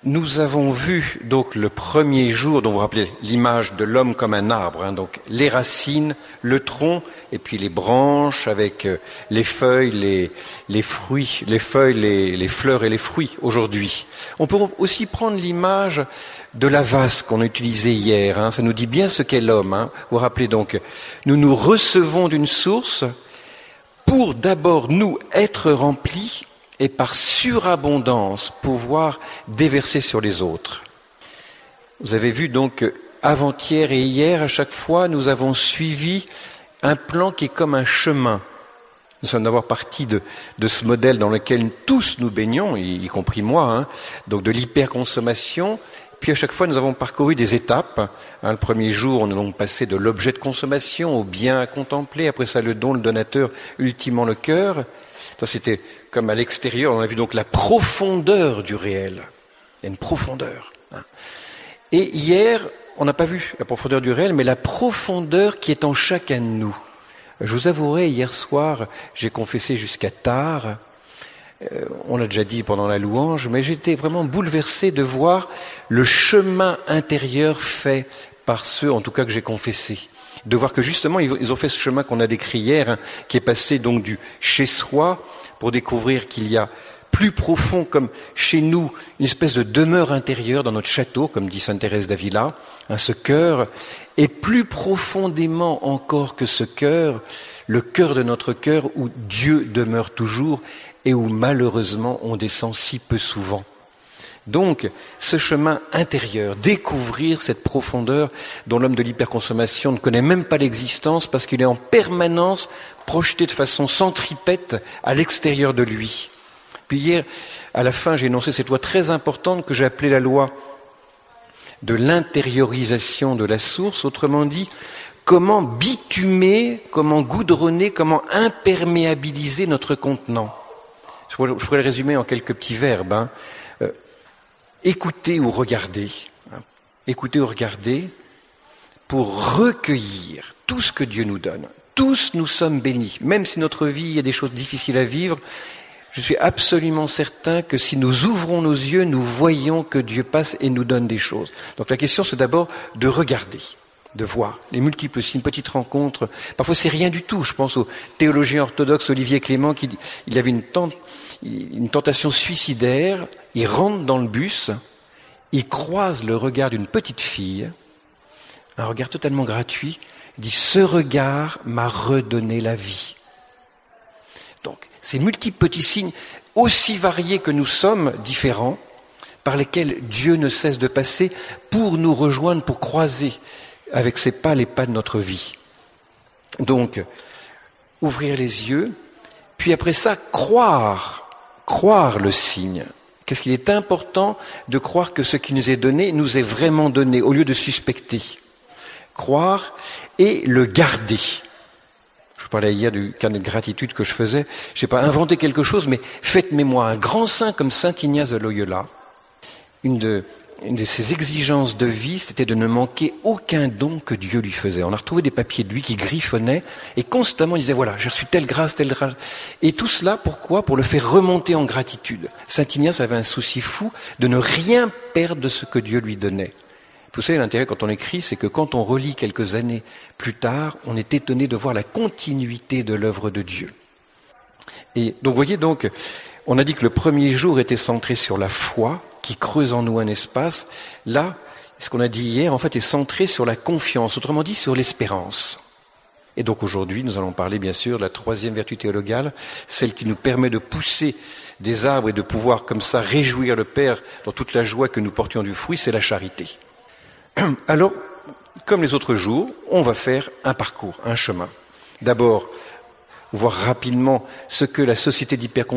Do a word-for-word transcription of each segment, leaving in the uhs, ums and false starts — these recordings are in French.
Nous avons vu donc le premier jour, dont vous vous rappelez l'image de l'homme comme un arbre, hein, donc les racines, le tronc, et puis les branches avec les feuilles, les, les fruits, les feuilles, les, les fleurs et les fruits aujourd'hui. On peut aussi prendre l'image de la vase qu'on a utilisée hier, hein, ça nous dit bien ce qu'est l'homme. Hein. Vous vous rappelez donc, nous nous recevons d'une source pour d'abord nous être remplis et par surabondance pouvoir déverser sur les autres. Vous avez vu donc avant-hier et hier, à chaque fois, nous avons suivi un plan qui est comme un chemin. Nous sommes d'abord partis de, de ce modèle dans lequel tous nous baignons, y, y compris moi, hein, donc de l'hyperconsommation. Puis à chaque fois, nous avons parcouru des étapes. Hein, le premier jour, on a donc passé de l'objet de consommation au bien à contempler. Après ça, le don, le donateur, ultimement le cœur. Ça, c'était comme à l'extérieur. On a vu donc la profondeur du réel. Il y a une profondeur. Hein. Et hier, on n'a pas vu la profondeur du réel, mais la profondeur qui est en chacun de nous. Je vous avouerai, hier soir, j'ai confessé jusqu'à tard. Euh, on l'a déjà dit pendant la louange, mais j'étais vraiment bouleversé de voir le chemin intérieur fait par ceux, en tout cas, que j'ai confessé. De voir que justement, ils ont fait ce chemin qu'on a décrit hier, hein, qui est passé donc du chez-soi, pour découvrir qu'il y a plus profond, comme chez nous, une espèce de demeure intérieure dans notre château, comme dit sainte Thérèse d'Avila, hein, ce cœur, et plus profondément encore que ce cœur, le cœur de notre cœur où Dieu demeure toujours et où malheureusement on descend si peu souvent. Donc, ce chemin intérieur, découvrir cette profondeur dont l'homme de l'hyperconsommation ne connaît même pas l'existence parce qu'il est en permanence projeté de façon centripète à l'extérieur de lui. Puis hier, à la fin, j'ai énoncé cette loi très importante que j'ai appelée la loi de l'intériorisation de la source, autrement dit, comment bitumer, comment goudronner, comment imperméabiliser notre contenant. Je pourrais, je pourrais le résumer en quelques petits verbes. Hein. Euh, écouter ou regarder. Hein. Écouter ou regarder pour recueillir tout ce que Dieu nous donne. Tous nous sommes bénis. Même si notre vie, il y a des choses difficiles à vivre, je suis absolument certain que si nous ouvrons nos yeux, nous voyons que Dieu passe et nous donne des choses. Donc la question, c'est d'abord de regarder, de voir les multiples signes, petite rencontre. Parfois, c'est rien du tout. Je pense au théologien orthodoxe Olivier Clément qui il avait une, tent, une tentation suicidaire. Il rentre dans le bus, il croise le regard d'une petite fille, un regard totalement gratuit. Il dit « Ce regard m'a redonné la vie ». Donc, ces multiples petits signes, aussi variés que nous sommes, différents, par lesquels Dieu ne cesse de passer pour nous rejoindre, pour croiser avec ses pas les pas de notre vie. Donc, ouvrir les yeux, puis après ça, croire, croire le signe. Qu'est-ce qu'il est important de croire que ce qui nous est donné nous est vraiment donné, au lieu de suspecter. Croire et le garder. Je parlais hier du carnet de gratitude que je faisais. Je sais pas, inventer quelque chose, mais faites mémoire. Un grand saint comme saint Ignace de Loyola, une de, une de ses exigences de vie, c'était de ne manquer aucun don que Dieu lui faisait. On a retrouvé des papiers de lui qui griffonnaient et constamment il disait voilà, j'ai reçu telle grâce, telle grâce. Et tout cela, pourquoi ? Pour le faire remonter en gratitude. Saint Ignace avait un souci fou de ne rien perdre de ce que Dieu lui donnait. Vous savez, l'intérêt quand on écrit, c'est que quand on relit quelques années plus tard, on est étonné de voir la continuité de l'œuvre de Dieu. Et donc, vous voyez, donc, on a dit que le premier jour était centré sur la foi, qui creuse en nous un espace. Là, ce qu'on a dit hier, en fait, est centré sur la confiance, autrement dit, sur l'espérance. Et donc, aujourd'hui, nous allons parler, bien sûr, de la troisième vertu théologale, celle qui nous permet de pousser des arbres et de pouvoir, comme ça, réjouir le Père dans toute la joie que nous portions du fruit, c'est la charité. Alors, comme les autres jours, on va faire un parcours, un chemin. D'abord, voir rapidement ce que la société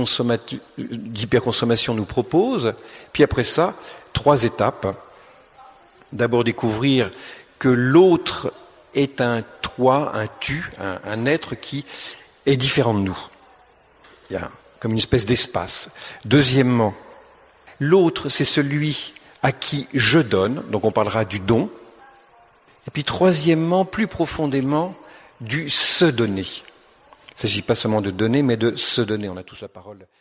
d'hyperconsommation nous propose. Puis après ça, trois étapes. D'abord, découvrir que l'autre est un toi, un tu, un, un être qui est différent de nous. Il y a comme une espèce d'espace. Deuxièmement, l'autre, c'est celui à qui je donne, donc on parlera du don. Et puis troisièmement, plus profondément, du se donner. Il ne s'agit pas seulement de donner, mais de se donner. On a tous la parole